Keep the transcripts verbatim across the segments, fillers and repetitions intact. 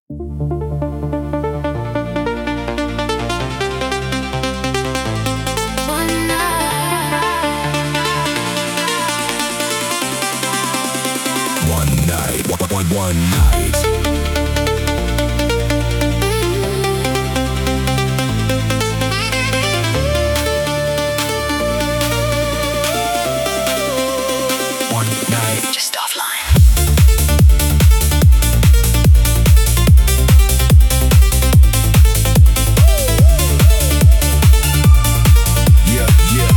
One, one night. One night. Just offline. Yeah, yeah.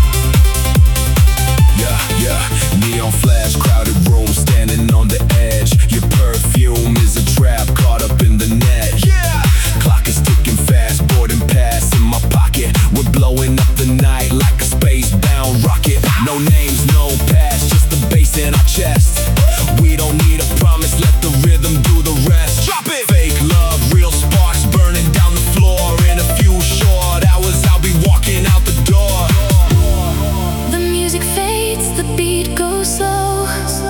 Yeah, yeah. Neon flash, crowded room, standing on the edge. Your perfume is a trap caught up in the net. Yeah. Clock is ticking fast, boarding pass in my pocket. We're blowing up the night like a space-bound rocket. No names, no past, just the bass in our chest. We don't need a promise, let the rhythm do the rest. Drop it! Fake love, real sparks burning down the floor. In a few short hours, I'll be walking out the door. The music fades, the beat goes slow.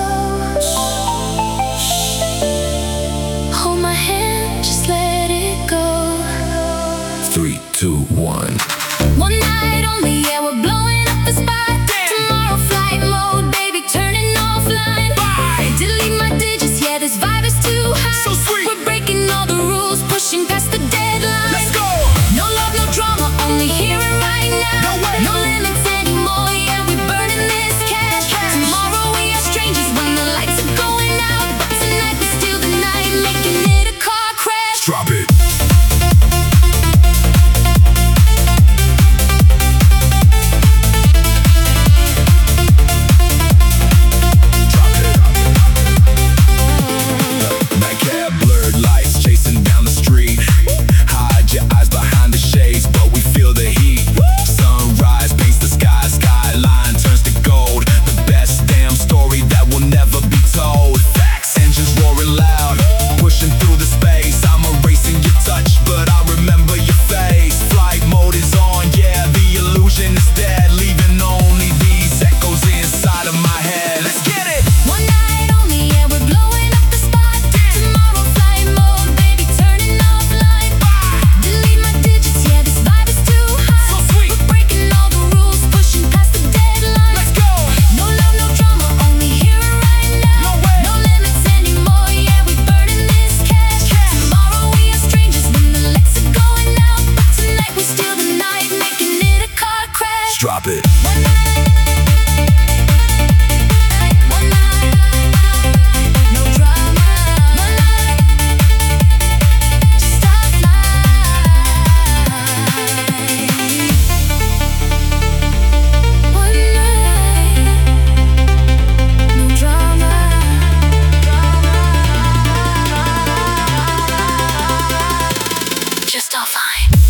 Hold my hand, just let it go. Three, two, one. One night only, yeah, we're blowing up the spot. Tomorrow flight mode, baby, turning offline. Bye. Delete my digits, yeah, this vibe is too high. So sweet. We're breaking all the rules, pushing past the deadline. Let's go! No love, no drama, only here and right now. No way. No limits anymore, yeah, we're burning this cash. Cash. Tomorrow we are strangers when the lights are going out. But tonight we steal the night, making it a car crash. Drop it. Nightcap, blurred lights chasing down the street. Hide your eyes behind the shades, but we feel the heat. Sunrise paints the sky, skyline turns to gold. The best damn story that will never be told. Facts, engines roaring loud, pushing through the space. I'm erasing your touch, but I remember your face. Flight mode is on, yeah, the illusion is dead, leaving only these echoes inside of my head. Let's get it! One night only, yeah, we're blowing up the spot. Tomorrow flight mode, baby, turning offline. Delete my digits, yeah, this vibe is too high. So sweet. We're breaking all the rules, pushing past the deadline. Let's go! No love, no drama, only here and right now. No way. No limits anymore, yeah, we're burning this cash. Tomorrow we are strangers when the lights are going out. But tonight we steal the night, making it a car crash. Drop it. One night, one night, no drama. One night, just offline. One night, no drama. Just offline.